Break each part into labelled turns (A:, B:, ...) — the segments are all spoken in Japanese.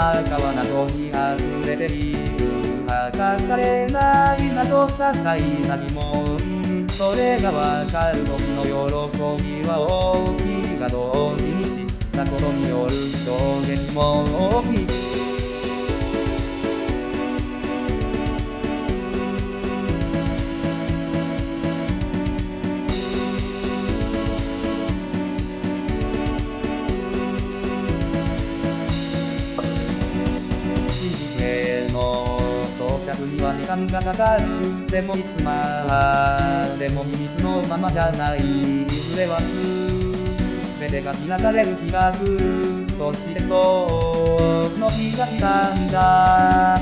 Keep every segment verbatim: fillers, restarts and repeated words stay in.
A: 中は謎に溢れている。明かされない謎些細な疑問。それがわかる時の喜びは大きいが同時に知ったことによる衝撃も大きい。真実への到着には時間がかかる。でもいつまでも秘密のままじゃない。いずれは全てが開かれる日が来る。そしてその日が来たんだ。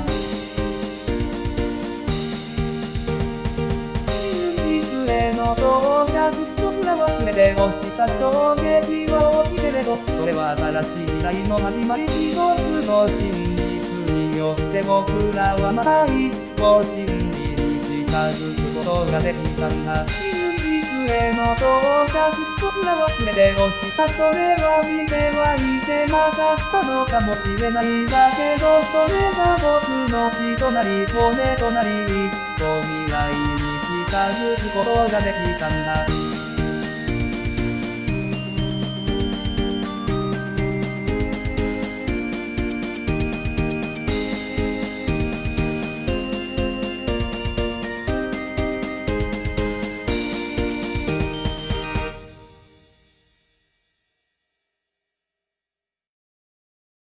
A: 真実への到着、僕らは全てをした衝撃は大きいけれど、それは新しい時代の始まり。一つの真実によって僕らはまた一歩真理に近づくことができたんだ。真実への到着、僕らは全てをした。それは見てはいけなかったのかもしれないだけど、それが僕の血となり骨となり、一歩未来に近づくことができたんだ。